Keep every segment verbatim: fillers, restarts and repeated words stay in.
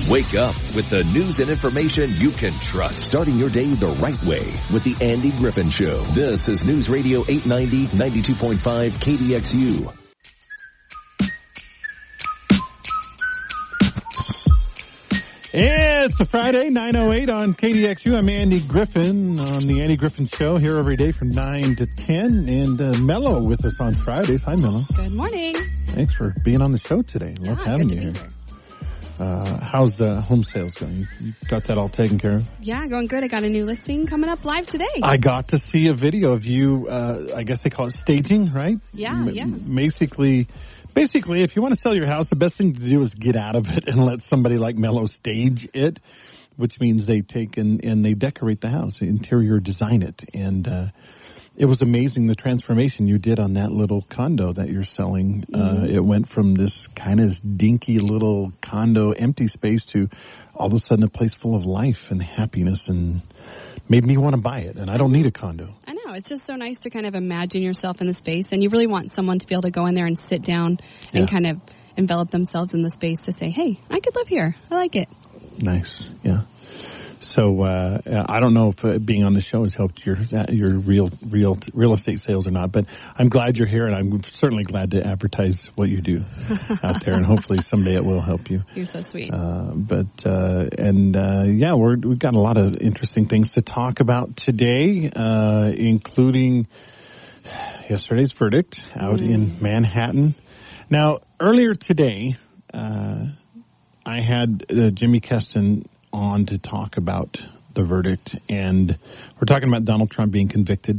Wake up with the news and information you can trust. Starting your day the right way with the Andy Griffin Show. This is News Radio eight ninety, ninety-two point five K D X U. It's a Friday, nine oh eight on K D X U. I'm Andy Griffin on the Andy Griffin Show here every day from nine to ten. And uh, Mello with us on Fridays. Hi, Mello. Good morning. Thanks for being on the show today. Love yeah, having good you to here. be here. Uh, how's uh, home sales going? You, you got that all taken care of? Yeah, going good. I got a new listing coming up live today. I got to see a video of you, uh, I guess they call it staging, right? Yeah, M- yeah. Basically, basically, if you want to sell your house, the best thing to do is get out of it and let somebody like Mello stage it, which means they take and, and they decorate the house, interior design it. And uh, it was amazing the transformation you did on that little condo that you're selling. Mm-hmm. Uh, it went from this kind of dinky little condo empty space to all of a sudden a place full of life and happiness, and made me want to buy it. And I don't need a condo. I know. It's just so nice to kind of imagine yourself in the space, and you really want someone to be able to go in there and sit down and Yeah. kind of envelop themselves in the space to say, hey, I could live here. I like it. Nice. Yeah. So, uh, I don't know if uh, being on the show has helped your, your real, real, real estate sales or not, but I'm glad you're here, and I'm certainly glad to advertise what you do out there, and hopefully someday it will help you. You're so sweet. Uh, but, uh, and, uh, yeah, we're, we've got a lot of interesting things to talk about today, uh, including yesterday's verdict out mm. in Manhattan. Now, earlier today, uh, I had uh, Jimmy Keston on to talk about the verdict, and we're talking about Donald Trump being convicted.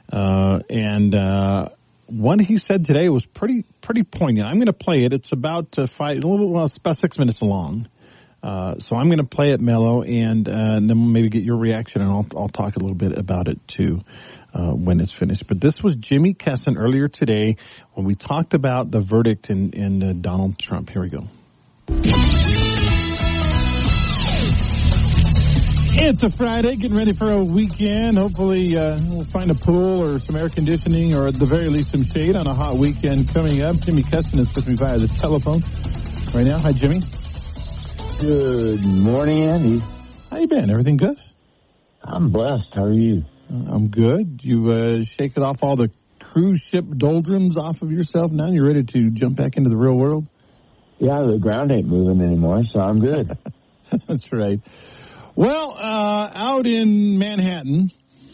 Uh, and uh, what he said today was pretty pretty poignant. I'm going to play it. It's about uh, five, a little, well, it's about six minutes long. Uh, so I'm going to play it, Mello, and, uh, and then we'll maybe get your reaction, and I'll, I'll talk a little bit about it too uh, when it's finished. But this was Jimmy Keston earlier today when we talked about the verdict in, in uh, Donald Trump. Here we go. It's a Friday, getting ready for a weekend. Hopefully uh, we'll find a pool or some air conditioning, or at the very least some shade on a hot weekend coming up. Jimmy Keston is with me via the telephone right now. Hi, Jimmy. Good morning, Andy. How you been? Everything good? I'm blessed. How are you? Uh, I'm good. You uh, shaken off all the cruise ship doldrums off of yourself. Now you're ready to jump back into the real world? Yeah, the ground ain't moving anymore, so I'm good. That's right. Well, uh, out in Manhattan,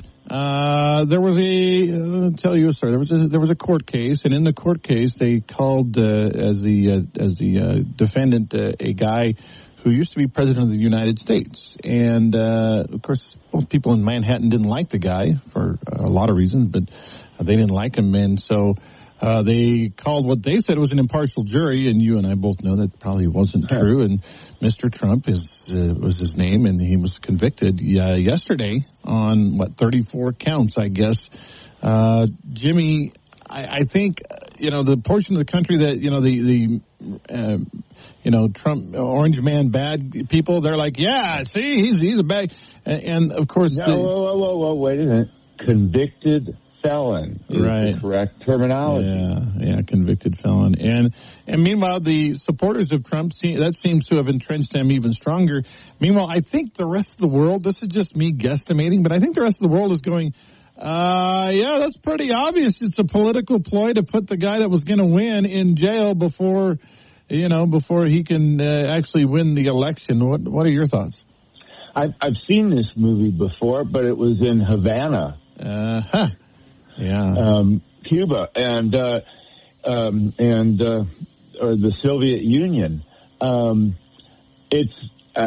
uh, there was a, uh, I'll tell you a story. There was a, there was a court case, and in the court case, they called, uh, as the, uh, as the, uh, defendant, uh, a guy who used to be president of the United States. And, uh, of course, most people in Manhattan didn't like the guy for a lot of reasons, but they didn't like him. And so, Uh, they called what they said was an impartial jury, and you and I both know that probably wasn't true. And Mister Trump is uh, was his name, and he was convicted uh, yesterday on, what, thirty-four counts, I guess. Uh, Jimmy, I, I think, you know, the portion of the country that, you know, the, the uh, you know, Trump, Orange Man bad people, they're like, yeah, see, he's, he's a bad, and, and of course. No, the, whoa, whoa, whoa, whoa, wait a minute. Convicted felon is right. the correct terminology. Yeah, yeah, convicted felon. And and meanwhile, the supporters of Trump, see, that seems to have entrenched them even stronger. Meanwhile, I think the rest of the world, this is just me guesstimating, but I think the rest of the world is going, uh, yeah, that's pretty obvious. It's a political ploy to put the guy that was going to win in jail before, you know, before he can uh, actually win the election. What What are your thoughts? I've, I've seen this movie before, but it was in Havana. Uh huh. Yeah. Um, Cuba and, uh, um, and, uh, or the Soviet Union. Um, it's, uh,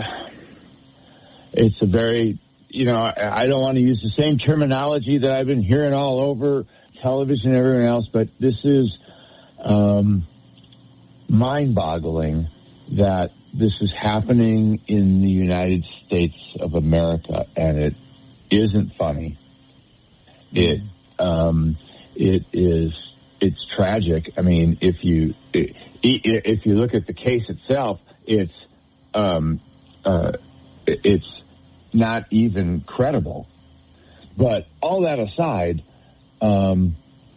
it's a very, you know, I, I don't want to use the same terminology that I've been hearing all over television and everyone else, but this is, um, mind-boggling that this is happening in the United States of America, and it isn't funny. It, Um, it is, it's tragic. I mean, if you, it, if you look at the case itself, it's, um, uh, it's not even credible. But all that aside, um,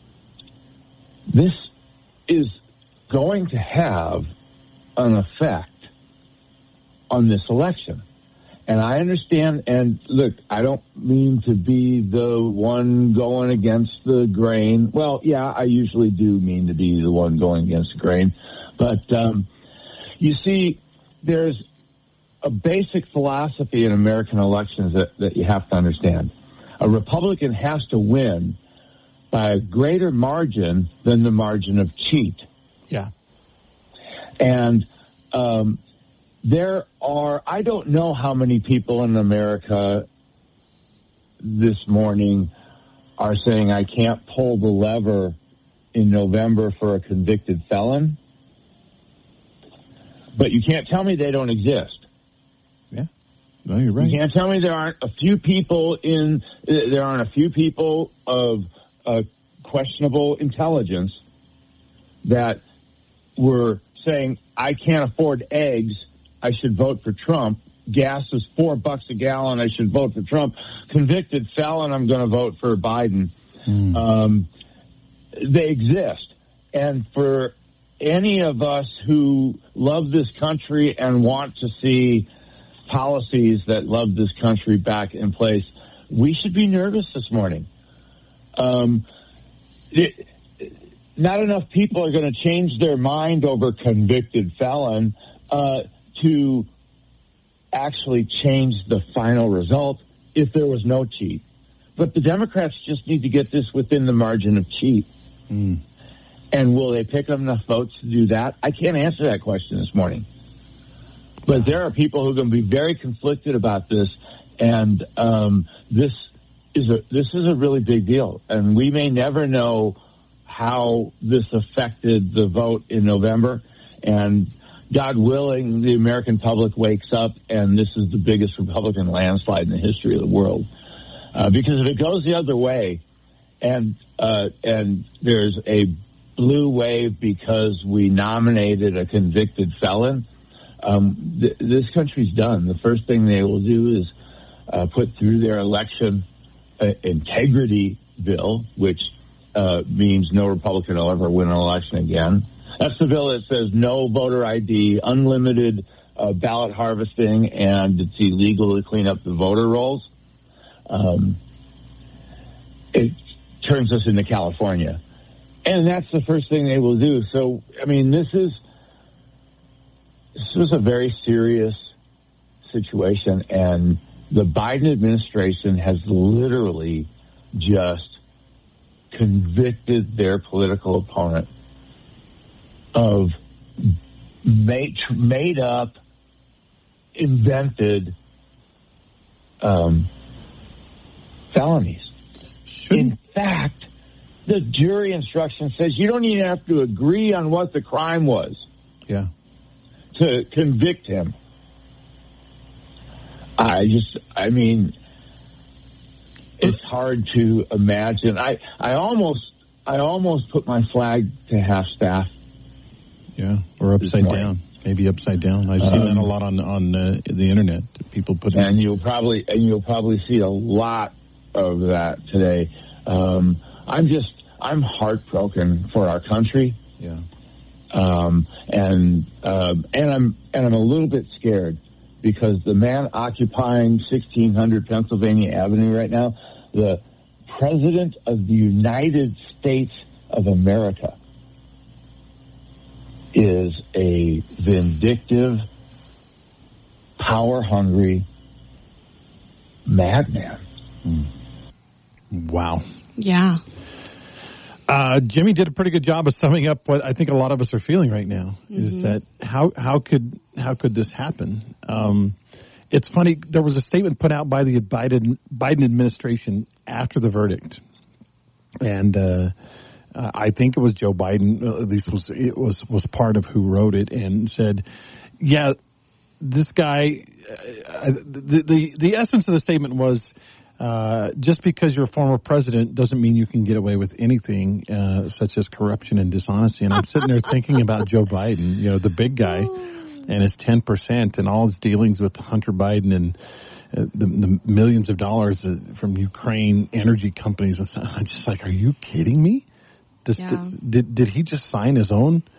this is going to have an effect on this election. And I understand, and look, I don't mean to be the one going against the grain. Well, yeah, I usually do mean to be the one going against the grain. But um, you see, there's a basic philosophy in American elections that, that you have to understand. A Republican has to win by a greater margin than the margin of cheat. Yeah. And um, there are, I don't know how many people in America this morning are saying I can't pull the lever in November for a convicted felon. But you can't tell me they don't exist. Yeah. No, you're right. You can't tell me there aren't a few people in, there aren't a few people of uh, questionable intelligence that were saying, I can't afford eggs, I should vote for Trump. Gas is four bucks a gallon, I should vote for Trump. Convicted felon, I'm going to vote for Biden. Mm. Um, they exist. And for any of us who love this country and want to see policies that love this country back in place, we should be nervous this morning. Um, it, not enough people are going to change their mind over convicted felon uh, to actually change the final result if there was no cheat. But the Democrats just need to get this within the margin of cheat. Mm. And will they pick up enough votes to do that? I can't answer that question this morning. But there are people who are going to be very conflicted about this, and um, this is a this is a really big deal. And we may never know how this affected the vote in November. And God willing, the American public wakes up, and this is the biggest Republican landslide in the history of the world. Uh, because if it goes the other way, and uh, and there's a blue wave because we nominated a convicted felon, um, th- this country's done. The first thing they will do is uh, put through their election uh, integrity bill, which uh, means no Republican will ever win an election again. That's the bill that says no voter I D, unlimited uh, ballot harvesting, and it's illegal to clean up the voter rolls. Um, it turns us into California. And that's the first thing they will do. So, I mean, this is this was a very serious situation, and the Biden administration has literally just convicted their political opponent of made, made up, invented um, felonies. Shouldn't. In fact, the jury instruction says you don't even have to agree on what the crime was. Yeah. To convict him. I just, I mean, it's hard to imagine. I, I almost, I almost put my flag to half staff. Yeah, or upside down. Maybe upside down. I've seen um, that a lot on on uh, the internet. People put, and you'll probably and you'll probably see a lot of that today. Um, I'm just, I'm heartbroken for our country. Yeah. Um, and, uh, and I'm, and I'm a little bit scared because the man occupying sixteen hundred Pennsylvania Avenue right now, the President of the United States of America, is a vindictive, power-hungry madman. Mm. Wow. Yeah. Uh, Jimmy did a pretty good job of summing up what I think a lot of us are feeling right now. Mm-hmm. Is that how how could how could this happen? Um, it's funny. There was a statement put out by the Biden Biden administration after the verdict, and uh, uh, I think it was Joe Biden. At least was it was was part of who wrote it, and said, "Yeah, this guy." Uh, the, the the essence of the statement was, Uh, just because you're a former president doesn't mean you can get away with anything, uh, such as corruption and dishonesty. And I'm sitting there thinking about Joe Biden, you know, the big guy, and his ten percent and all his dealings with Hunter Biden and uh, the, the millions of dollars uh, from Ukraine energy companies. I'm just like, are you kidding me? This, yeah. did, did he just sign his own,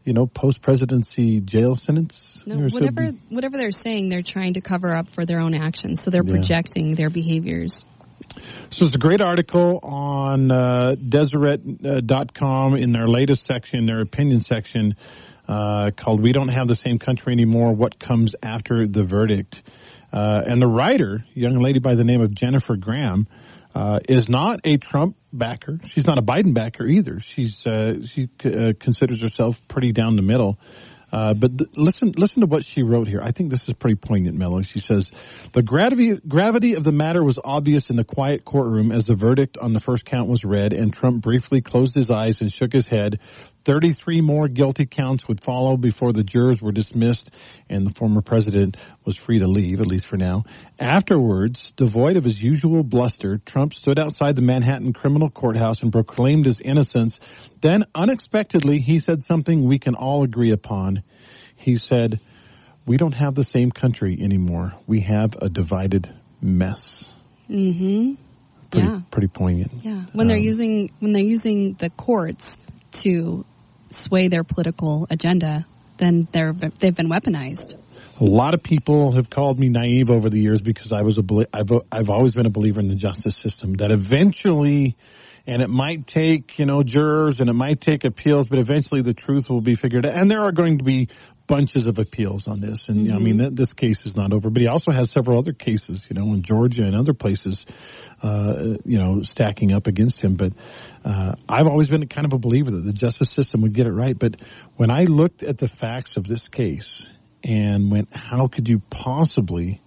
you know, post-presidency jail sentence? No, whatever whatever they're saying, they're trying to cover up for their own actions. So they're Yeah. projecting their behaviors. So it's a great article on uh, Deseret dot com in their latest section, their opinion section, uh, called "We Don't Have the Same Country Anymore. What Comes After the Verdict?" Uh, and the writer, a young lady by the name of Jennifer Graham, uh, is not a Trump backer. She's not a Biden backer either. She's uh, she uh, considers herself pretty down the middle. Uh, but th- listen, listen to what she wrote here. I think this is pretty poignant, Mello. She says, the gravity, gravity of the matter was obvious in the quiet courtroom as the verdict on the first count was read and Trump briefly closed his eyes and shook his head. thirty-three more guilty counts would follow before the jurors were dismissed and the former president was free to leave, at least for now. Afterwards, devoid of his usual bluster, Trump stood outside the Manhattan criminal courthouse and proclaimed his innocence. Then, unexpectedly, he said something we can all agree upon. He said, we don't have the same country anymore. We have a divided mess. Mm-hmm. Pretty, yeah. pretty poignant. Yeah. When they're Um, using when they're using the courts to sway their political agenda, then they're they've been weaponized. A lot of people have called me naive over the years because I was a belie- I've I've always been a believer in the justice system that eventually, and it might take, you know, jurors and it might take appeals, but eventually the truth will be figured out. And there are going to be bunches of appeals on this. And, mm-hmm. I mean, th- this case is not over, but he also has several other cases, you know, in Georgia and other places, uh, you know, stacking up against him. But, uh, I've always been kind of a believer that the justice system would get it right. But when I looked at the facts of this case and went, how could you possibly,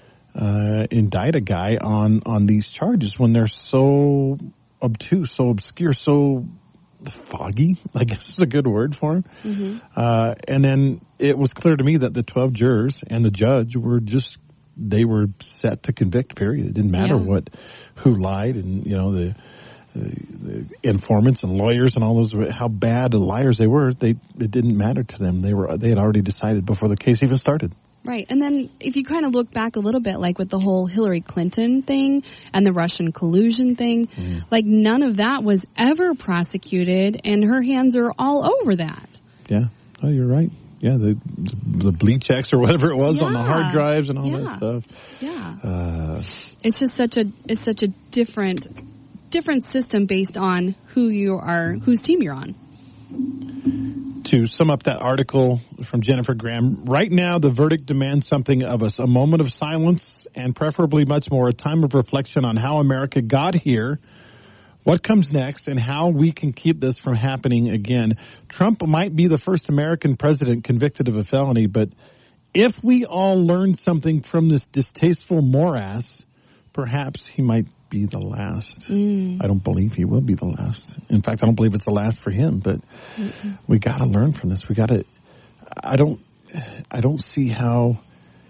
uh, indict a guy on, on these charges when they're so obtuse, so obscure, so foggy, I guess is a good word for him. Mm-hmm. Uh, and then it was clear to me that the twelve jurors and the judge were just, they were set to convict, period. It didn't matter yeah. what, who lied and, you know, the, the, the informants and lawyers and all those, how bad the liars they were, they, it didn't matter to them. They were, they had already decided before the case even started. Right. And then if you kind of look back a little bit, like with the whole Hillary Clinton thing and the Russian collusion thing, mm. like none of that was ever prosecuted and her hands are all over that. Yeah. Oh, you're right. Yeah. The, the bleach X or whatever it was yeah. on the hard drives and all yeah. that stuff. Yeah. Uh, it's just such a, it's such a different, different system based on who you are, whose team you're on. To sum up that article from Jennifer Graham, right now the verdict demands something of us, a moment of silence and preferably much more, a time of reflection on how America got here, what comes next, and how we can keep this from happening again. Trump might be the first American president convicted of a felony, but if we all learn something from this distasteful morass, perhaps he might be the last. Mm. I don't believe he will be the last. In fact, I don't believe it's the last for him, but Mm-mm. we got to learn from this. We got to, I don't, I don't see how,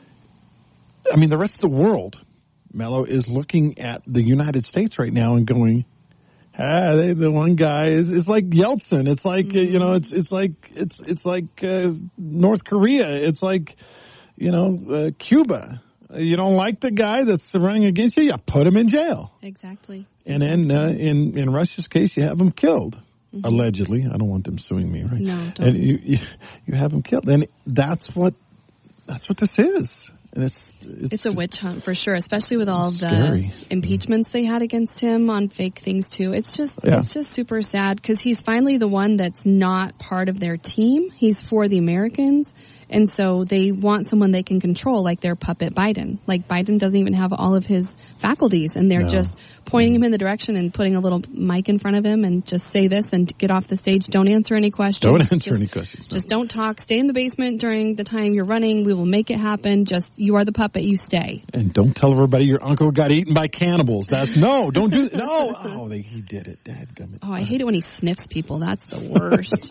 I mean, the rest of the world, Mello, is looking at the United States right now and going, ah, they, the one guy is, it's like Yeltsin. It's like, mm-hmm. uh, you know, it's, it's like, it's, it's like, uh, North Korea. It's like, you know, uh, Cuba. You don't like the guy that's running against you, you put him in jail. Exactly. And exactly. then uh, in, in Russia's case, you have him killed. Mm-hmm. Allegedly. I don't want them suing me, right? No, don't. And you, you, you have him killed. And that's what, that's what this is. And it's, it's, it's a witch hunt for sure, especially with all the scary. impeachments they had against him on fake things too. It's just, yeah. it's just super sad because he's finally the one that's not part of their team. He's for the Americans. And so they want someone they can control, like their puppet Biden. Like Biden doesn't even have all of his faculties, and they're no. just pointing him in the direction and putting a little mic in front of him and just say this and get off the stage. Don't answer any questions. Don't answer just, any questions. No. Just don't talk. Stay in the basement during the time you're running. We will make it happen. Just, you are the puppet. You stay. And don't tell everybody your uncle got eaten by cannibals. That's, no, don't do that. No. Oh, they, he did it. Dadgummit. Oh, I hate it when he sniffs people. That's the worst.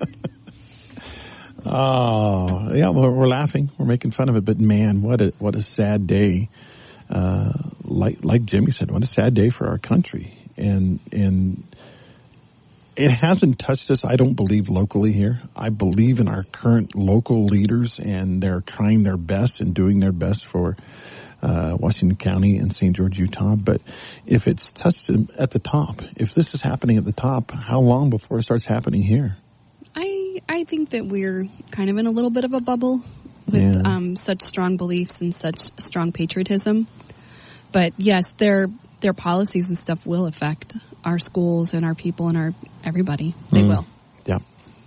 Oh, yeah, well, we're laughing. We're making fun of it. But, man, what a what a sad day. Uh, like like Jimmy said, what a sad day for our country. And and it hasn't touched us, I don't believe, locally here. I believe in our current local leaders, and they're trying their best and doing their best for uh, Washington County and Saint George, Utah. But if it's touched them at the top, if this is happening at the top, how long before it starts happening here? I I, I think that we're kind of in a little bit of a bubble with Yeah. um, such strong beliefs and such strong patriotism. But yes, their their policies and stuff will affect our schools and our people and our everybody. They Mm. will. Yeah.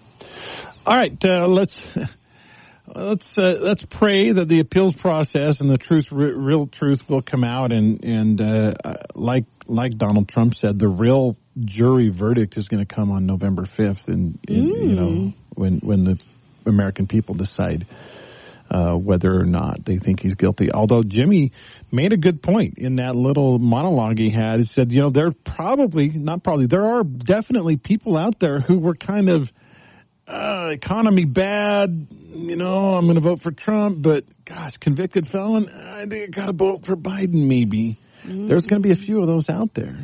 All right, uh, let's let's uh, let's pray that the appeals process and the truth, re- real truth, will come out, and and uh, like like Donald Trump said, the real jury verdict is going to come on November fifth, and Mm. you know when when the American people decide uh, whether or not they think he's guilty. Although Jimmy made a good point in that little monologue he had. He said, you know, there probably not probably there are definitely people out there who were kind of. Uh, economy bad, you know, I'm going to vote for Trump, but gosh, convicted felon, I think I got to vote for Biden maybe. Mm-hmm. There's going to be a few of those out there.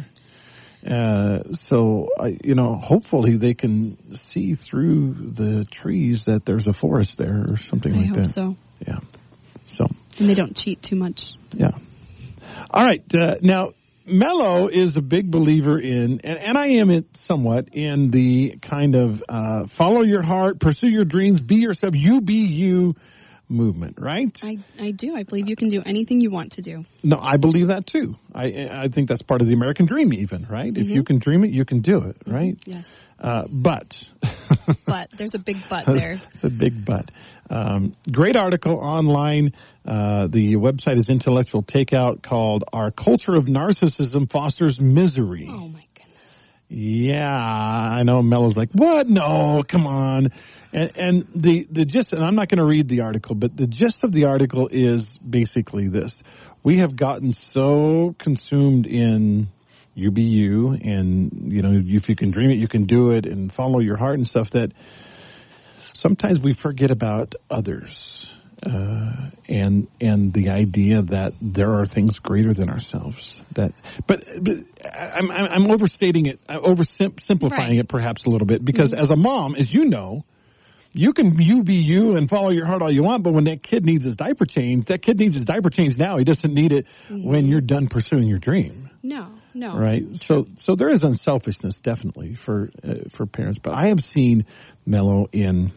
Uh, so, I, you know, hopefully they can see through the trees that there's a forest there or something I like hope that. so. Yeah. So. And they don't cheat too much. Yeah. All right. Uh, now, Mello is a big believer in, and, and I am it somewhat, in the kind of uh, follow your heart, pursue your dreams, be yourself, you be you movement, right? I, I do. I believe you can do anything you want to do. No, I believe that too. I I think that's part of the American dream even, right? Mm-hmm. If you can dream it, you can do it, right? Yes. Uh, but. But. There's a big but there. It's a big but. Um, great article online. Uh, the website is Intellectual Takeout, called Our Culture of Narcissism Fosters Misery. Oh, my goodness. Yeah, I know Mello's like, what? No, come on. And, and the, the gist, and I'm not going to read the article, but the gist of the article is basically this. We have gotten so consumed in you be you, and, you know, if you can dream it, you can do it, and follow your heart and stuff, that sometimes we forget about others. Uh, and and the idea that there are things greater than ourselves. That, but, but I'm I'm overstating it, oversimplifying right. it perhaps a little bit, because mm-hmm. as a mom, as you know, you can you be you and follow your heart all you want, but when that kid needs his diaper changed, that kid needs his diaper changed now. He doesn't need it mm-hmm. when you're done pursuing your dream. No, no. Right. So so there is unselfishness definitely for uh, for parents, but I have seen Mello in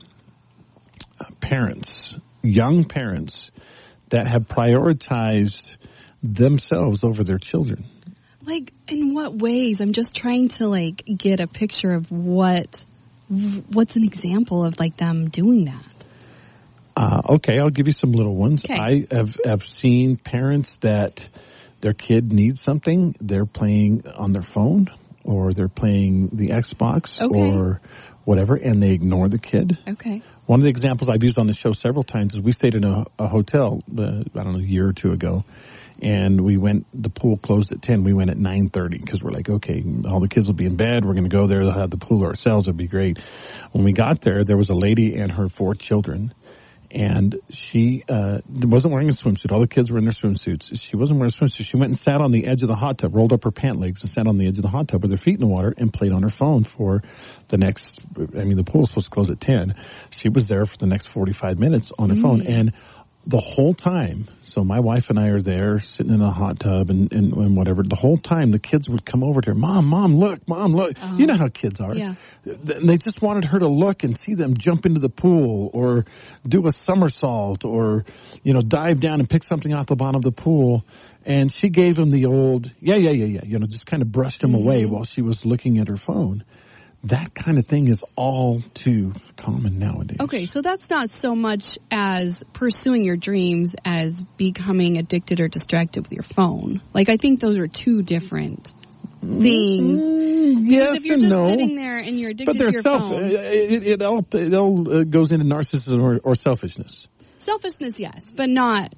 uh, parents. Young parents that have prioritized themselves over their children. Like, in what ways? I'm just trying to, like, get a picture of what, what's an example of, like, them doing that. Uh, okay, I'll give you some little ones. Okay. I have, have seen parents that their kid needs something, they're playing on their phone, or they're playing the Xbox, okay. or whatever, and they ignore the kid. Okay. One of the examples I've used on the show several times is we stayed in a, a hotel, uh, I don't know, a year or two ago, and we went, the pool closed at ten. We went at nine thirty because we're like, okay, all the kids will be in bed. We're going to go there. They'll have the pool ourselves. It'll be great. When we got there, there was a lady and her four children, and she uh wasn't wearing a swimsuit. All the kids were in their swimsuits. She wasn't wearing a swimsuit. She went and sat on the edge of the hot tub, rolled up her pant legs and sat on the edge of the hot tub with her feet in the water and played on her phone for the next, I mean, the pool was supposed to close at ten. She was there for the next forty-five minutes on her mm. phone. And the whole time, so my wife and I are there sitting in a hot tub and, and, and whatever, the whole time the kids would come over to her, Mom, Mom, look, Mom, look. Oh. You know how kids are. Yeah. And they just wanted her to look and see them jump into the pool or do a somersault or, you know, dive down and pick something off the bottom of the pool. And she gave them the old, yeah, yeah, yeah, yeah, you know, just kind of brushed him mm-hmm. away while she was looking at her phone. That kind of thing is all too common nowadays. Okay, so that's not so much as pursuing your dreams as becoming addicted or distracted with your phone. Like, I think those are two different things. Mm, yes if you're and just no. sitting there and you're addicted but to your self, phone. It, it, all, it all uh, goes into narcissism or, or selfishness. Selfishness, yes, but not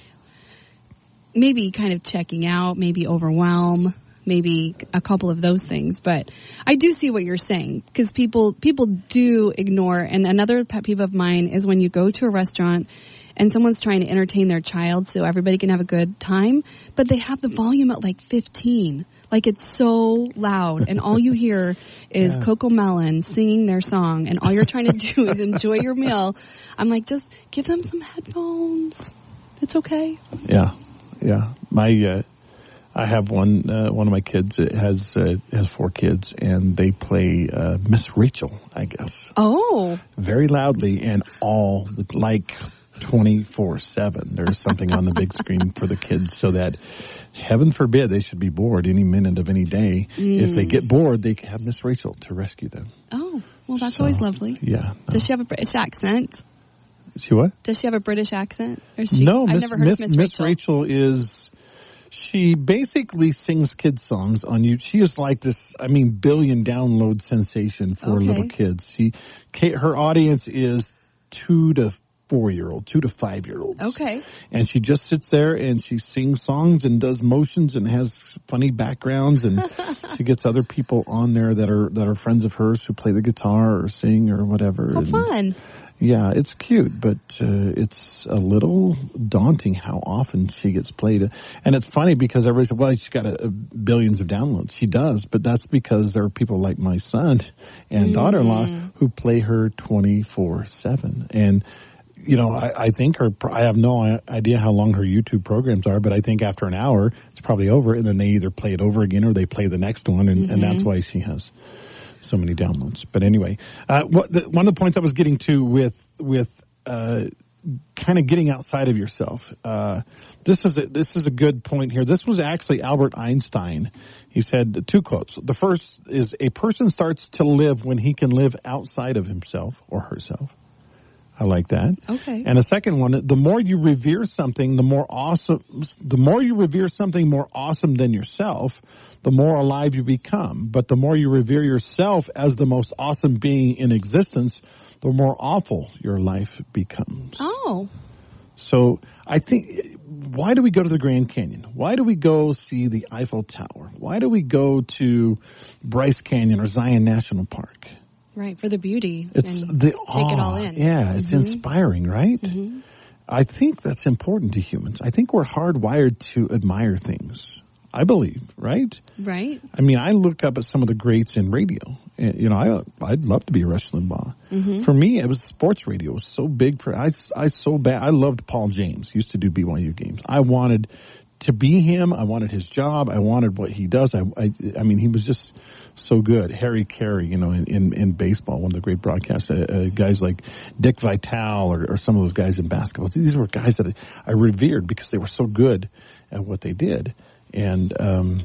maybe kind of checking out, maybe overwhelm. Maybe a couple of those things, but I do see what you're saying because people people do ignore. And another pet peeve of mine is when you go to a restaurant and someone's trying to entertain their child so everybody can have a good time, but they have the volume at like fifteen, like it's so loud, and all you hear is yeah. Coco Melon singing their song, and all you're trying to do is enjoy your meal. I'm like, just give them some headphones. It's okay. Yeah, yeah. My. Uh I have one. Uh, one of my kids has uh, has four kids, and they play uh, Miss Rachel, I guess. Oh, very loudly and all like twenty-four seven. There's something on the big screen for the kids, so that heaven forbid they should be bored any minute of any day. Mm. If they get bored, they can have Miss Rachel to rescue them. Oh, well, that's so, always lovely. Yeah. No. Does she have a British accent? She what? Does she have a British accent? Or she, no, I've Miss, never heard Miss, of Miss Rachel. Miss Rachel is, she basically sings kids songs on you. She is like this, I mean, billion download sensation for okay. little kids. She, her audience is two to four-year-old, two to five-year-olds. Okay. And she just sits there and she sings songs and does motions and has funny backgrounds, and she gets other people on there that are that are friends of hers who play the guitar or sing or whatever. How and, fun. Yeah, it's cute, but uh, it's a little daunting how often she gets played. And it's funny because everybody says, well, she's got a, a billions of downloads. She does, but that's because there are people like my son and mm-hmm. daughter-in-law who play her twenty-four seven. And, you know, I, I think her, I have no idea how long her YouTube programs are, but I think after an hour, it's probably over, and then they either play it over again or they play the next one, and, mm-hmm. and that's why she has so many downloads. But anyway, uh, what the, one of the points I was getting to with with uh, kind of getting outside of yourself. Uh, this is a, this is a good point here. This was actually Albert Einstein. He said two quotes. The first is, a person starts to live when he can live outside of himself or herself. I like that. Okay. And the second one, the more you revere something, the more awesome, the more you revere something more awesome than yourself, the more alive you become. But the more you revere yourself as the most awesome being in existence, the more awful your life becomes. Oh. So I think, why do we go to the Grand Canyon? Why do we go see the Eiffel Tower? Why do we go to Bryce Canyon or Zion National Park? Right, for the beauty. It's and the take awe. it all in. Yeah, it's mm-hmm. inspiring, right? Mm-hmm. I think that's important to humans. I think we're hardwired to admire things. I believe, right? Right. I mean, I look up at some of the greats in radio. And, you know, I, I'd love to be Rush Limbaugh. Mm-hmm. For me, it was sports radio. It was so big for, I, I so bad. I loved Paul James. He used to do B Y U games. I wanted to be him. I wanted his job. I wanted what he does. I, I, I mean, he was just so good. Harry Carey, you know, in, in, in baseball, one of the great broadcasts, uh, uh, guys like Dick Vitale or, or some of those guys in basketball. These were guys that I, I revered because they were so good at what they did. And um,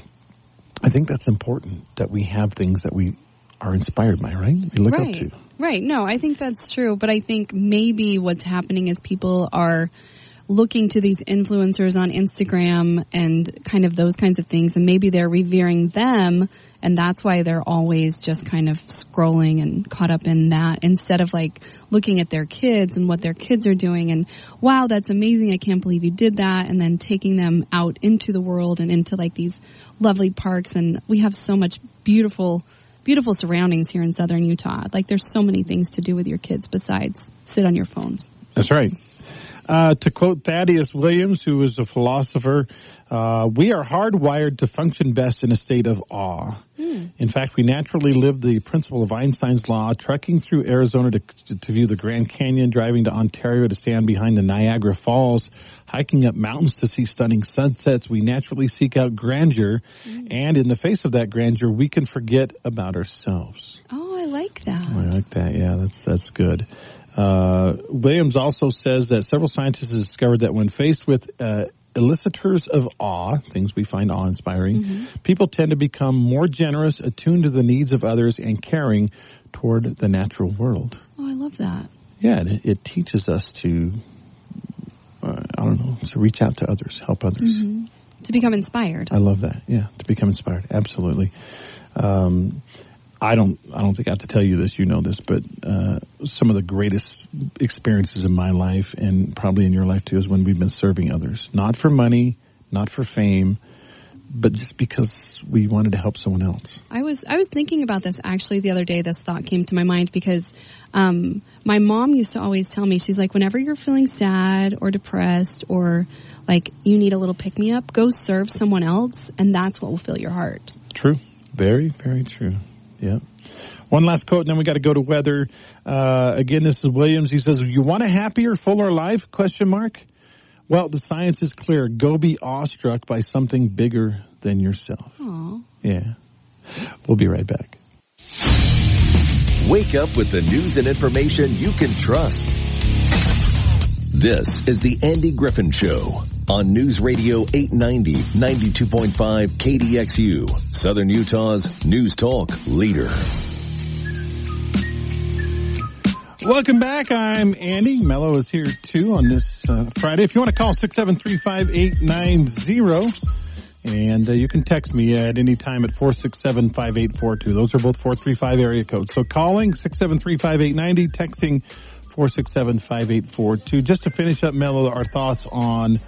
I think that's important, that we have things that we are inspired by, right? We look right. up to. Right. No, I think that's true. But I think maybe what's happening is people are looking to these influencers on Instagram and kind of those kinds of things, and maybe they're revering them, and that's why they're always just kind of scrolling and caught up in that, instead of like looking at their kids and what their kids are doing and, wow, that's amazing, I can't believe you did that, and then taking them out into the world and into like these lovely parks. And we have so much beautiful beautiful surroundings here in southern Utah. Like, there's so many things to do with your kids besides sit on your phones. That's right. Uh, to quote Thaddeus Williams, who is a philosopher, uh, we are hardwired to function best in a state of awe. Mm. In fact, we naturally live the principle of Einstein's law, trekking through Arizona to, to, to view the Grand Canyon, driving to Ontario to stand behind the Niagara Falls, hiking up mountains to see stunning sunsets. We naturally seek out grandeur, mm. and in the face of that grandeur, we can forget about ourselves. Oh, I like that. I like that. Yeah, that's that's good. Uh, Williams also says that several scientists have discovered that when faced with uh, elicitors of awe, things we find awe-inspiring, mm-hmm. people tend to become more generous, attuned to the needs of others, and caring toward the natural world. Oh, I love that. Yeah, it, it teaches us to, uh, I don't know, to reach out to others, help others. Mm-hmm. To become inspired. I love that. Yeah, to become inspired. Absolutely. Um, I don't, I don't think I have to tell you this, you know this, but, uh, some of the greatest experiences in my life, and probably in your life too, is when we've been serving others. Not for money, not for fame, but just because we wanted to help someone else. I was, I was thinking about this actually the other day. This thought came to my mind because, um, my mom used to always tell me, she's like, whenever you're feeling sad or depressed or like you need a little pick me up, go serve someone else, and that's what will fill your heart. True. Very, very true. Yeah. One last quote, and then we got to go to weather. Uh, again, this is Williams. He says, "You want a happier, fuller life? Question mark. Well, the science is clear. Go be awestruck by something bigger than yourself. Aw. Yeah. We'll be right back. Wake up with the news and information you can trust. This is the Andy Griffin Show on News Radio eight ninety, ninety-two point five K D X U, Southern Utah's News Talk leader. Welcome back. I'm Andy. Mello is here too on this uh, Friday. If you want to call six seven three, five eight nine zero, and uh, you can text me at any time at four six seven, five eight four two. Those are both four three five area codes. So calling six seven three, five eight nine zero, texting four six seven, five eight four two. Just to finish up, Mello, our thoughts on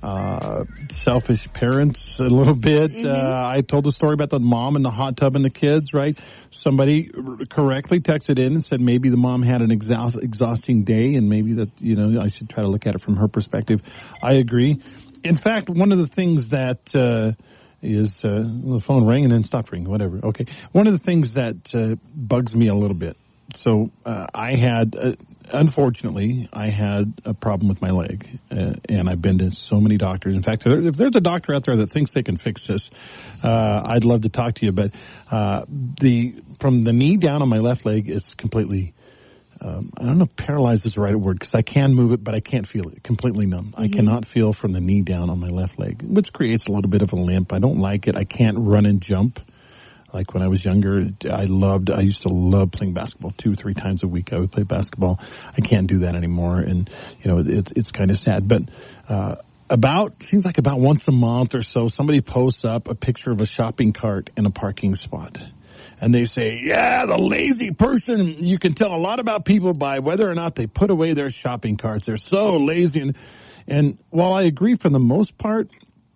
uh selfish parents a little bit. Mm-hmm. Uh, I told the story about the mom and the hot tub and the kids, right? Somebody correctly texted in and said maybe the mom had an exhaust, exhausting day and maybe that, you know, I should try to look at it from her perspective. I agree. In fact, one of the things that uh is uh the phone rang and then stopped ringing, whatever. Okay. One of the things that uh, bugs me a little bit. So uh, I had, uh, unfortunately, I had a problem with my leg, uh, and I've been to so many doctors. In fact, if there's a doctor out there that thinks they can fix this, uh, I'd love to talk to you. But uh, the from the knee down on my left leg is completely, um, I don't know if paralyzed is the right word, because I can move it, but I can't feel it. Completely numb. Mm-hmm. I cannot feel from the knee down on my left leg, which creates a little bit of a limp. I don't like it. I can't run and jump. Like when I was younger, I loved, I used to love playing basketball two or three times a week. I would play basketball. I can't do that anymore. And, you know, it's, it's kind of sad. But, uh, about, seems like about once a month or so, somebody posts up a picture of a shopping cart in a parking spot. And they say, yeah, the lazy person, you can tell a lot about people by whether or not they put away their shopping carts. They're so lazy. And, and while I agree for the most part,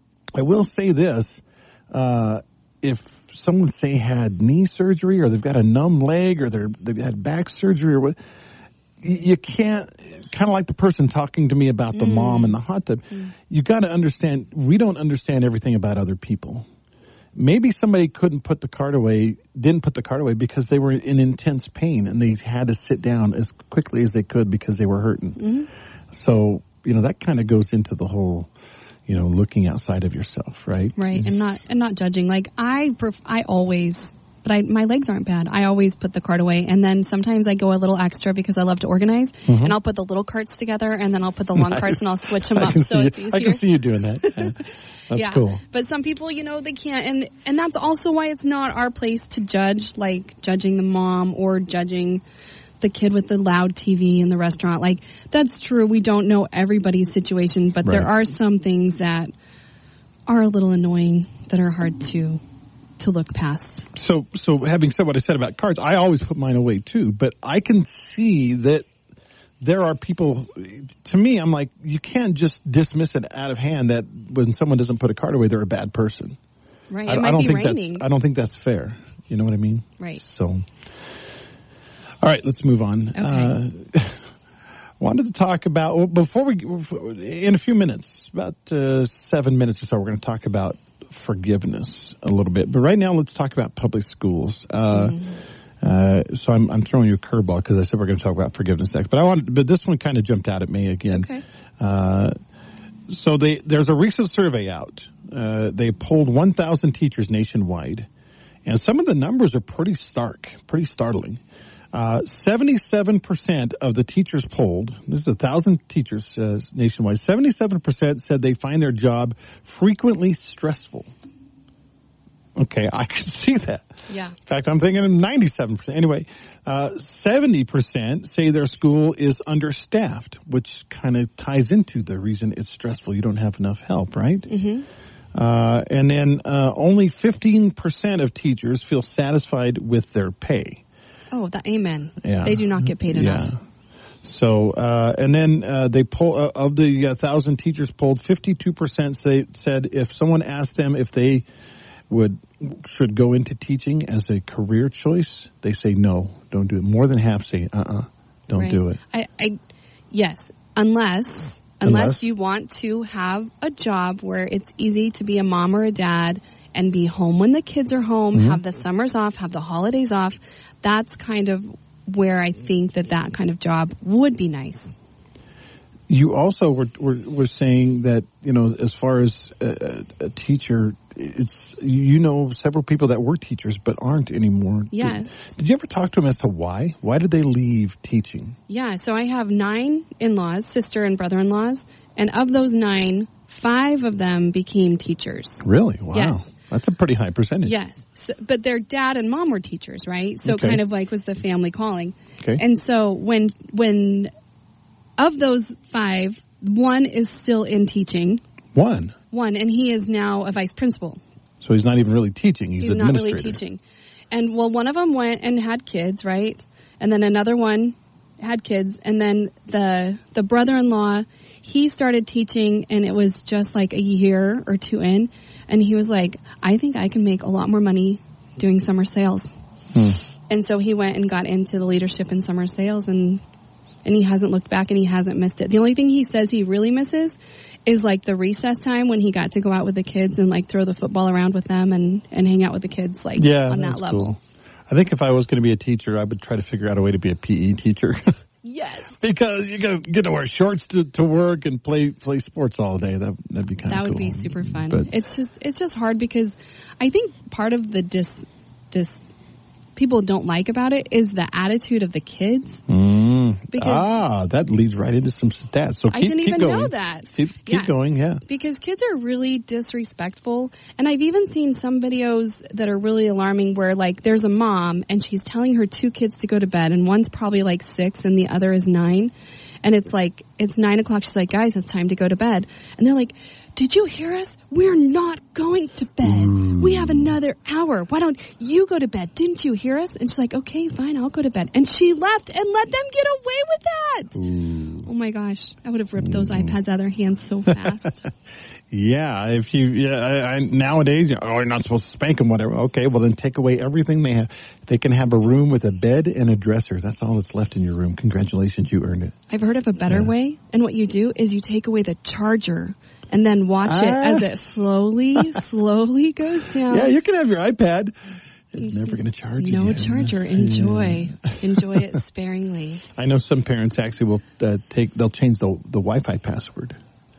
I will say this, uh, if, someone say had knee surgery or they've got a numb leg or they're, they've had back surgery or what, you can't, kind of like the person talking to me about the mm. mom and the hot tub, mm. you got to understand, we don't understand everything about other people. Maybe somebody couldn't put the cart away, didn't put the cart away because they were in intense pain and they had to sit down as quickly as they could because they were hurting. Mm-hmm. So, you know, that kind of goes into the whole, you know, looking outside of yourself, right? Right, and not and not judging. Like I, pref- I always, but I my legs aren't bad. I always put the cart away, and then sometimes I go a little extra because I love to organize, mm-hmm. and I'll put the little carts together, and then I'll put the long carts and I'll switch them up so it's easier. I can see you doing that. Yeah. That's yeah. cool. But some people, you know, they can't, and and that's also why it's not our place to judge, like judging the mom or judging the kid with the loud T V in the restaurant. Like, that's true. We don't know everybody's situation, but right. there are some things that are a little annoying that are hard to to look past. So, so having said what I said about cards, I always put mine away too, but I can see that there are people, to me, I'm like, you can't just dismiss it out of hand that when someone doesn't put a card away, they're a bad person. Right. I, it might I don't be think raining. That's, I don't think that's fair. You know what I mean? Right. So, all right, let's move on. Okay. Uh, wanted to talk about, well, before we, in a few minutes, about uh, seven minutes or so, we're going to talk about forgiveness a little bit. But right now, let's talk about public schools. Uh, mm. uh, so I'm, I'm throwing you a curveball because I said we're going to talk about forgiveness next. But I wanted, but this one kind of jumped out at me again. Okay. Uh, so they, there's a recent survey out. Uh, they polled one thousand teachers nationwide. And some of the numbers are pretty stark, pretty startling. Uh, seventy-seven percent of the teachers polled, this is a thousand teachers uh, nationwide, seventy-seven percent said they find their job frequently stressful. Okay, I can see that. Yeah. In fact, I'm thinking ninety-seven percent. Anyway, uh, seventy percent say their school is understaffed, which kind of ties into the reason it's stressful. You don't have enough help, right? Mm-hmm. Uh, and then uh, only fifteen percent of teachers feel satisfied with their pay. Oh, that, amen. Yeah. They do not get paid enough. Yeah. So, uh, and then, uh, they poll, uh, of the uh, thousand teachers polled, fifty-two percent say, said if someone asked them if they would, should go into teaching as a career choice, they say no, don't do it. More than half say, uh-uh, don't right. do it. I, I, yes, unless, unless, unless you want to have a job where it's easy to be a mom or a dad and be home when the kids are home, mm-hmm. have the summers off, have the holidays off. That's kind of where I think that that kind of job would be nice. You also were, were, were saying that, you know, as far as a, a teacher, it's, you know, several people that were teachers but aren't anymore. Yeah. Did, did you ever talk to them as to why? Why did they leave teaching? Yeah. So I have nine in-laws, sister and brother-in-laws. And of those nine, five of them became teachers. Really? Wow. Yes. That's a pretty high percentage. Yes. So, but their dad and mom were teachers, right? So Okay. kind of like was the family calling. Okay. And so when, when of those five, one is still in teaching. One. One, and he is now a vice principal. So he's not even really teaching. He's, He's not really administrator. teaching. And well, one of them went and had kids, right? And then another one had kids. And then the the brother-in-law, he started teaching, and it was just like a year or two in. And he was like, I think I can make a lot more money doing summer sales. Hmm. And so he went and got into the leadership in summer sales, and and he hasn't looked back, and he hasn't missed it. The only thing he says he really misses is like the recess time when he got to go out with the kids and like throw the football around with them and, and hang out with the kids like Yeah, on that's that level. cool. I think if I was going to be a teacher, I would try to figure out a way to be a P E teacher. Yes. Because you got to get to wear shorts to, to work and play play sports all day. That that'd be kind of That cool. would be super fun. But It's just it's just hard because I think part of the dis dis people don't like about it is the attitude of the kids. mm, Because- ah, that leads right into some stats. So keep, I didn't keep even going. know that. Keep, keep Yeah. going. Yeah. Because kids are really disrespectful. And I've even seen some videos that are really alarming where, like, there's a mom and she's telling her two kids to go to bed, and one's probably like six and the other is nine. And it's like, it's nine o'clock. She's like, guys, it's time to go to bed. And they're like, did you hear us? We're not going to bed. Ooh. We have another hour. Why don't you go to bed? Didn't you hear us? And she's like, okay, fine, I'll go to bed. And she left and let them get away with that. Ooh. Oh my gosh. I would have ripped those iPads out of their hands so fast. Yeah, if you yeah, I, I, nowadays, you know, oh, you're not supposed to spank them, whatever. Okay, well then take away everything they have. They can have a room with a bed and a dresser. That's all that's left in your room. Congratulations, you earned it. I've heard of a better Yeah. way, and what you do is you take away the charger and then watch it Ah. as it slowly, slowly goes down. Yeah, you can have your iPad. It's never going to charge No again. charger. Enjoy. Enjoy it sparingly. I know some parents actually will uh, take. They'll change the the Wi-Fi password,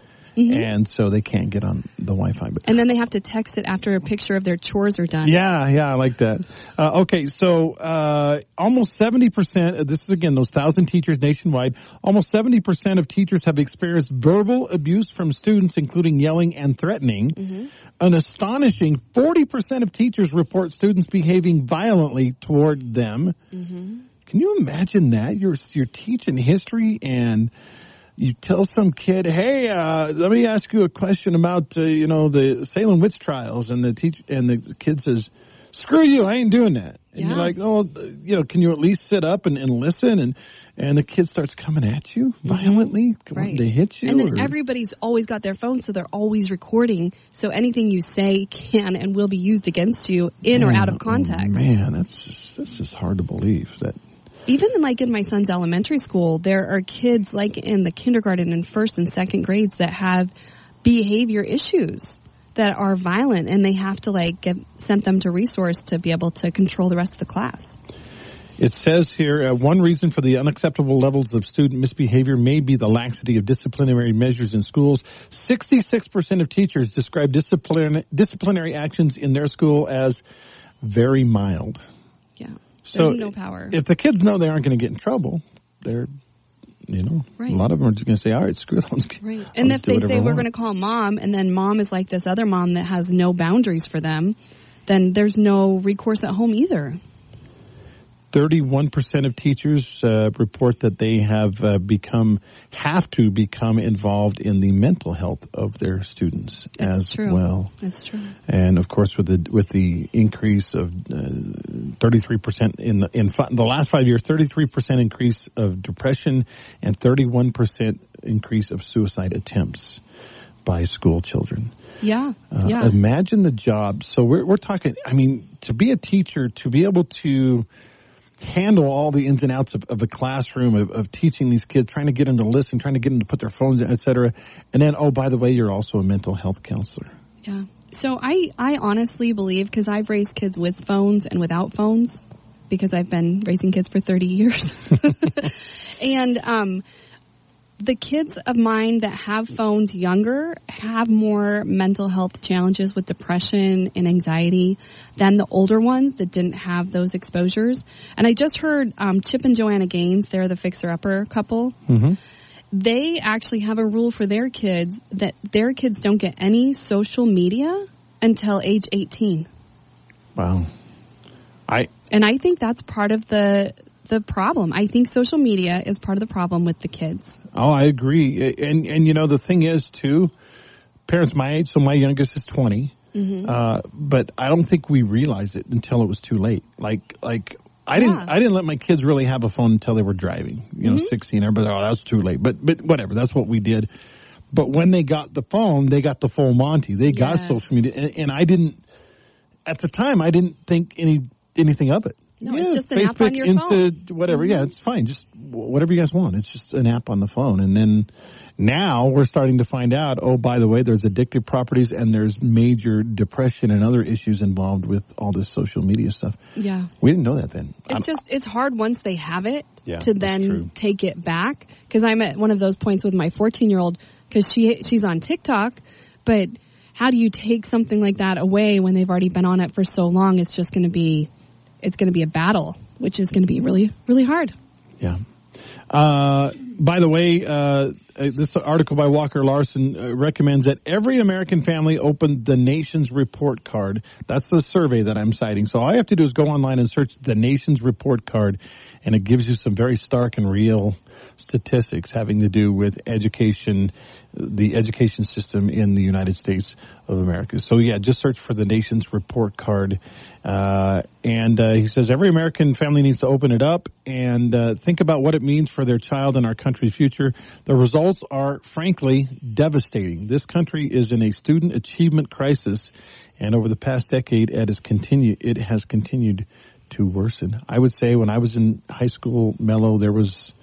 and so they can't get on the Wi-Fi. But And then they have to text it after a picture of their chores are done. yeah, yeah, I like that. Uh, okay, so uh, almost seventy percent. This is again those thousand teachers nationwide. Almost seventy percent of teachers have experienced verbal abuse from students, including yelling and threatening. Mm-hmm. An astonishing forty percent of teachers report students behaving violently toward them. Mm-hmm. Can you imagine that? You're you're teaching history and you tell some kid, "Hey, uh, let me ask you a question about uh, you know the Salem witch trials," and the teach and the kid says, "Screw you, I ain't doing that." And Yeah. you're like, "Oh, you know, can you at least sit up and, and listen?" And and the kid starts coming at you violently, wanting Right. to hit you. And then or- everybody's always got their phone, so they're always recording. So anything you say can and will be used against you in or Man, out of context. oh, man, that's just, that's just hard to believe that. Even in, like in my son's elementary school, there are kids like in the kindergarten and first and second grades that have behavior issues that are violent, and they have to like get sent them to resource to be able to control the rest of the class. It says here, uh, one reason for the unacceptable levels of student misbehavior may be the laxity of disciplinary measures in schools. sixty-six percent of teachers describe discipline, disciplinary actions in their school as very mild. Yeah. So There's no power. if the kids know they aren't going to get in trouble, they're, you know, Right. a lot of them are just going to say, all right, screw it. I'll just, Right. I'll And just if do they whatever say I we're want." going to call mom, and then mom is like this other mom that has no boundaries for them, then there's no recourse at home either. thirty-one percent of teachers uh, report that they have uh, become, have to become involved in the mental health of their students That's as true. well. That's true. And of course, with the with the increase of thirty-three percent in the in fi- the last five years, thirty-three percent increase of depression and thirty-one percent increase of suicide attempts by school children. Yeah. Uh, yeah. Imagine the job. So we're we're talking. I mean, to be a teacher, to be able to handle all the ins and outs of, of the classroom, of, of teaching these kids, trying to get them to listen, trying to get them to put their phones in, et cetera. And then, oh, by the way, you're also a mental health counselor. Yeah. So I, I honestly believe, because I've raised kids with phones and without phones, because I've been raising kids for thirty years. And um, the kids of mine that have phones younger have more mental health challenges with depression and anxiety than the older ones that didn't have those exposures. And I just heard um, Chip and Joanna Gaines, they're the fixer-upper couple. Mm-hmm. They actually have a rule for their kids that their kids don't get any social media until age eighteen. Wow. I And I think that's part of the the problem. I think social media is part of the problem with the kids. Oh, I agree. And, and you know, the thing is, too, parents my age, so my youngest is twenty, mm-hmm. uh, but I don't think we realized it until it was too late. Like, like I yeah. didn't I didn't let my kids really have a phone until they were driving, you know, mm-hmm. sixteen. Everybody, oh, that's too late. But, but whatever, that's what we did. But when they got the phone, they got the full Monty. They got yes. social media. And, and I didn't, at the time, I didn't think any anything of it. No, yeah, it's just an Facebook, app on your Insta, phone. Whatever, mm-hmm. yeah, it's fine. Just whatever you guys want. It's just an app on the phone. And then now we're starting to find out, oh, by the way, there's addictive properties and there's major depression and other issues involved with all this social media stuff. Yeah. We didn't know that then. It's I'm, just, it's hard once they have it yeah, to then take it back. Because I'm at one of those points with my fourteen-year-old because she she's on TikTok, but how do you take something like that away when they've already been on it for so long? It's just going to be, it's going to be a battle, which is going to be really, really hard. Yeah. Uh, by the way, uh, this article by Walker Larson uh, recommends that every American family open the Nation's Report Card. That's the survey that I'm citing. So all I have to do is go online and search the Nation's Report Card, and it gives you some very stark and real statistics having to do with education, the education system in the United States of America. So yeah, just search for the Nation's Report Card. Uh, and, uh, he says every American family needs to open it up and, uh, think about what it means for their child and our country's future. The results are frankly devastating. This country is in a student achievement crisis, and over the past decade, it has continued, it has continued to worsen. I would say when I was in high school, Mello, there was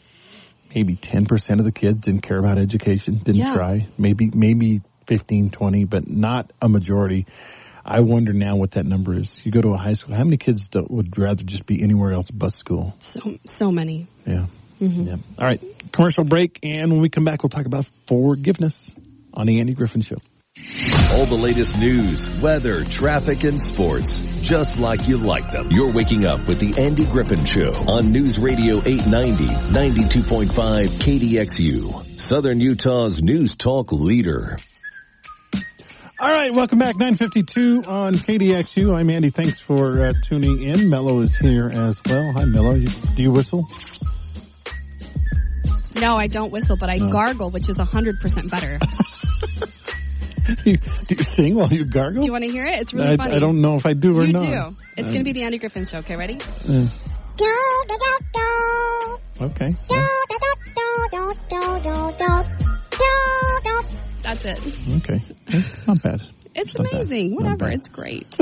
maybe ten percent of the kids didn't care about education, didn't yeah. try. Maybe, maybe fifteen, twenty, but not a majority. I wonder now what that number is. You go to a high school, how many kids do, would rather just be anywhere else but school? So, so many. Yeah. Mm-hmm. Yeah. All right. Commercial break. And when we come back, we'll talk about forgiveness on the Andy Griffin Show. All the latest news, weather, traffic, and sports, just like you like them. You're waking up with the Andy Griffin Show on News Radio eight ninety, ninety-two point five K D X U, Southern Utah's news talk leader. All right, welcome back. nine fifty-two on K D X U. I'm Andy. Thanks for uh, tuning in. Mello is here as well. Hi, Mello. You, do you whistle? No, I don't whistle, but I no. gargle, which is one hundred percent better. You, do you sing while you gargle? Do you want to hear it? It's really I, funny. I don't know if I do or you not. You do. It's uh, going to be the Andy Griffin Show. Okay, ready? Uh, okay. That's it. Okay. Not bad. It's not amazing. Bad. Whatever. It's great.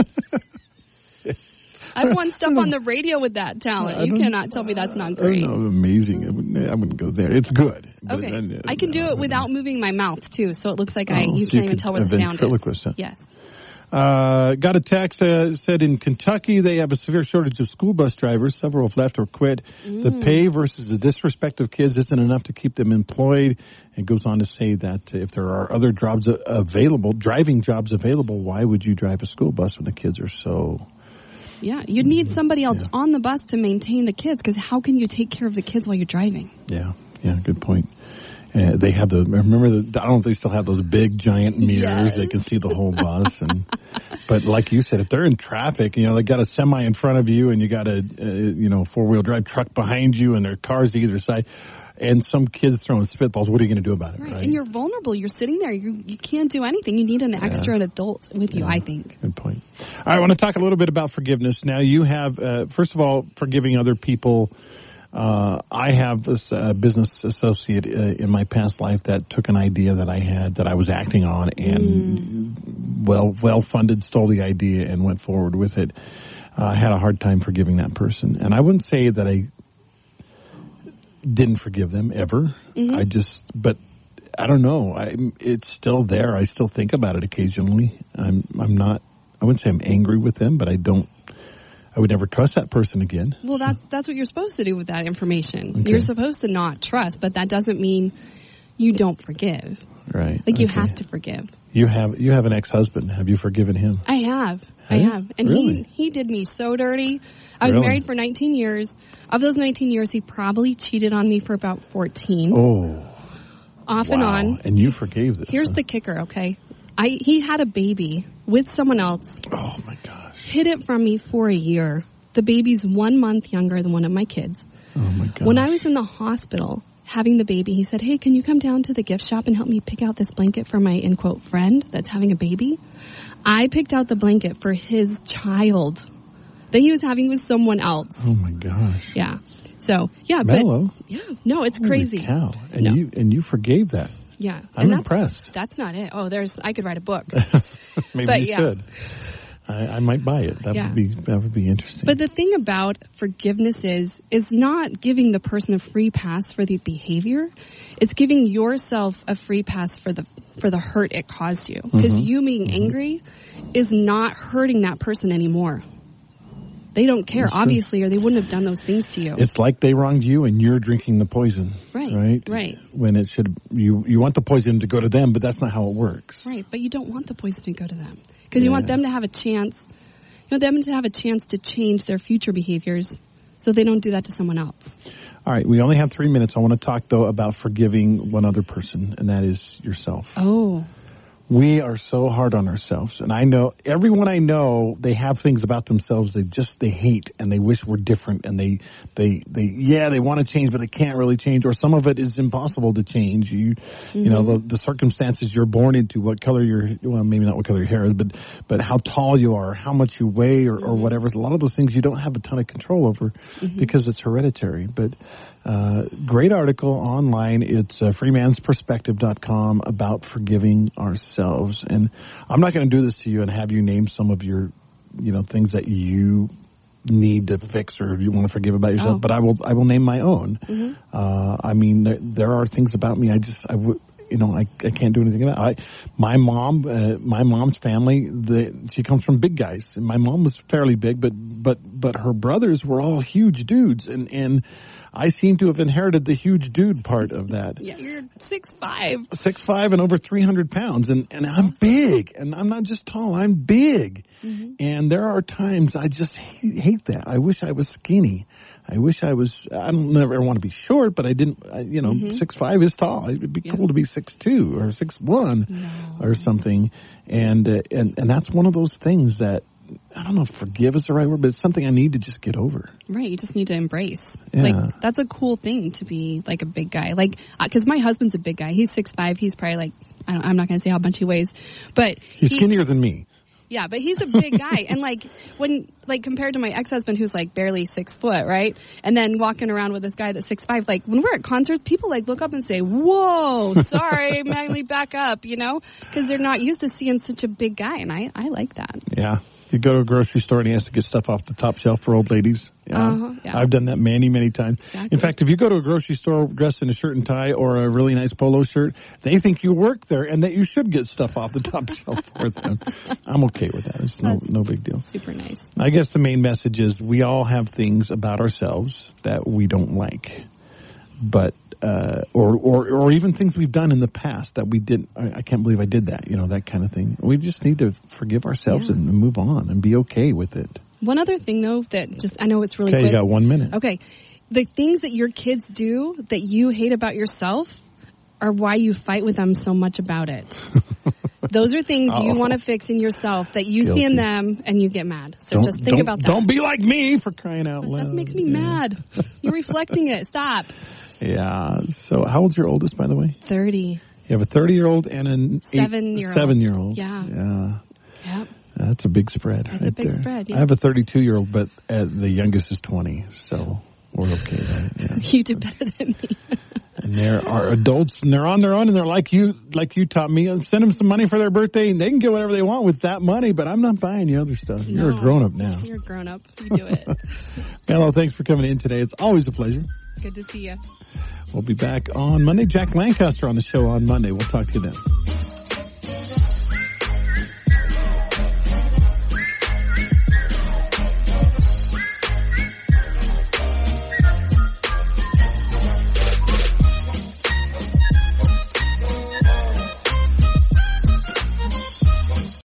I've won stuff on the radio with that talent. You cannot tell me that's not great. I don't know, amazing. I wouldn't, I wouldn't go there. It's good. Okay. I, I can do it without moving my mouth, too, so it looks like oh, I you so can't you even tell where a the sound is. Huh? Yes. Uh, got a text uh, said in Kentucky they have a severe shortage of school bus drivers. Several have left or quit. Mm. The pay versus the disrespect of kids isn't enough to keep them employed. It goes on to say that if there are other jobs available, driving jobs available, why would you drive a school bus when the kids are so... Yeah, you need somebody else yeah. on the bus to maintain the kids, because how can you take care of the kids while you're driving? Yeah, yeah, good point. Uh, they have the, remember, the, I don't know if they still have those big giant mirrors. Yes. They can see the whole bus. And but like you said, if they're in traffic, you know, they got a semi in front of you and you got a, uh, you know, four-wheel drive truck behind you and there are cars either side, and some kids throwing spitballs, what are you going to do about it? Right. right, and you're vulnerable. You're sitting there. You you can't do anything. You need an extra yeah. adult with you, yeah. I think. Good point. All right, I want to talk a little bit about forgiveness. Now, you have, uh, first of all, forgiving other people. Uh, I have a uh, business associate uh, in my past life that took an idea that I had that I was acting on and mm. well, well-funded, stole the idea and went forward with it. Uh, I had a hard time forgiving that person. And I wouldn't say that I didn't forgive them ever. Mm-hmm. I just, but I don't know. I, it's still there. I still think about it occasionally. I'm, I'm not, I wouldn't say I'm angry with them, but I don't, I would never trust that person again. Well, that's, that's what you're supposed to do with that information. Okay. You're supposed to not trust, but that doesn't mean you don't forgive. Right. Like, you okay. have to forgive. You have you have an ex-husband. Have you forgiven him? I have. Huh? I have. And Really? he, he did me so dirty. I was Really? married for nineteen years. Of those nineteen years, he probably cheated on me for about fourteen. Oh. Off Wow. and on. And you forgave this. Here's huh? the kicker, okay? I He had a baby with someone else, Oh, my gosh. hid it from me for a year. The baby's one month younger than one of my kids. Oh, my gosh. When I was in the hospital having the baby, he said, hey, can you come down to the gift shop and help me pick out this blanket for my, in quote, friend that's having a baby? I picked out the blanket for his child that he was having with someone else. Oh, my gosh. Yeah. So, yeah, Mellow. but, yeah, no, it's Holy crazy. cow. And, No. you, and you forgave that. Yeah. I'm And that's, impressed. that's not it. Oh, there's, I could write a book. Maybe But, you yeah. should. I, I might buy it. That Yeah. would be that would be interesting. But the thing about forgiveness is, is not giving the person a free pass for the behavior. It's giving yourself a free pass for the, for the hurt it caused you. Because Mhm. you being Mhm. angry is not hurting that person anymore. They don't care, That's true. obviously, or they wouldn't have done those things to you. It's like they wronged you and you're drinking the poison. Right, Right? right. When it should, you, you want the poison to go to them, but that's not how it works. Right, but you don't want the poison to go to them. Because you Yeah. want them to have a chance, you want them to have a chance to change their future behaviors so they don't do that to someone else. All right. We only have three minutes. I want to talk, though, about forgiving one other person, and that is yourself. Oh. We are so hard on ourselves. And I know, everyone I know, they have things about themselves they just, they hate and they wish were different. And they, they, they, yeah, they want to change, but they can't really change. Or some of it is impossible to change. You, mm-hmm. you know, the, the circumstances you're born into, what color your, well, maybe not what color your hair is, but, but how tall you are, how much you weigh or, mm-hmm. or whatever. A lot of those things you don't have a ton of control over mm-hmm. because it's hereditary. But, Uh, great article online. It's uh, freemans perspective dot com about forgiving ourselves. And I'm not going to do this to you and have you name some of your, you know, things that you need to fix or you want to forgive about yourself. Oh. But I will, I will name my own. Mm-hmm. Uh, I mean, there, there are things about me I just, I would, you know, I, I can't do anything about. I, my mom, uh, my mom's family, the, she comes from big guys. And my mom was fairly big, but, but, but her brothers were all huge dudes. And, and, I seem to have inherited the huge dude part of that. Yeah, you're six five. Six five and over three hundred pounds, and and I'm big, and I'm not just tall. I'm big, mm-hmm. and there are times I just hate, hate that. I wish I was skinny. I wish I was. I don't never want to be short, but I didn't. I, you know, mm-hmm. six five is tall. It'd be yeah. cool to be six two or six one no. or something, and uh, and and that's one of those things that. I don't know if forgive is the right word, but it's something I need to just get over. Right. You just need to embrace. Yeah. Like, that's a cool thing to be like a big guy. Like, uh, cause my husband's a big guy. He's six five. He's probably like, I don't, I'm not going to say how much he weighs, but he's he, skinnier than me. Yeah, but he's a big guy. And like, when, like compared to my ex-husband who's like barely six foot, right? And then walking around with this guy that's six five, like when we're at concerts, people like look up and say, whoa, sorry, Manly, back up, you know? Cause they're not used to seeing such a big guy. And I, I like that. Yeah. You go to a grocery store and he has to get stuff off the top shelf for old ladies. Yeah. Uh-huh, yeah. I've done that many, many times. Exactly. In fact, if you go to a grocery store dressed in a shirt and tie or a really nice polo shirt, they think you work there and that you should get stuff off the top shelf for them. I'm okay with that. It's no, no big deal. Super nice. I guess the main message is we all have things about ourselves that we don't like. But, uh, or, or, or even things we've done in the past that we didn't, I, I can't believe I did that, you know, that kind of thing. We just need to forgive ourselves yeah. and move on and be okay with it. One other thing though, that just, I know it's really okay, quick. You got one minute. Okay. The things that your kids do that you hate about yourself are why you fight with them so much about it. Those are things oh. you want to fix in yourself that you Guilty. see in them and you get mad. So don't, just think about that. Don't be like me for crying out loud. That makes me yeah. mad. You're reflecting it. Stop. Yeah. So how old's your oldest, by the way? thirty. You have a thirty-year-old and an Seven-year-old. Seven-year-old. Yeah. Yeah. Yep. That's a big spread. That's right a big there. spread, yeah. I have a thirty-two-year-old, but uh, the youngest is twenty, so we're okay. Right? Yeah. You did better than me. And there are adults, and they're on their own, and they're like you, like you taught me. Send them some money for their birthday, and they can get whatever they want with that money. But I'm not buying you other stuff. No, You're a grown up now. You're a grown up. You do it. Hello, thanks for coming in today. It's always a pleasure. Good to see you. We'll be back on Monday. Jack Lancaster on the show on Monday. We'll talk to you then.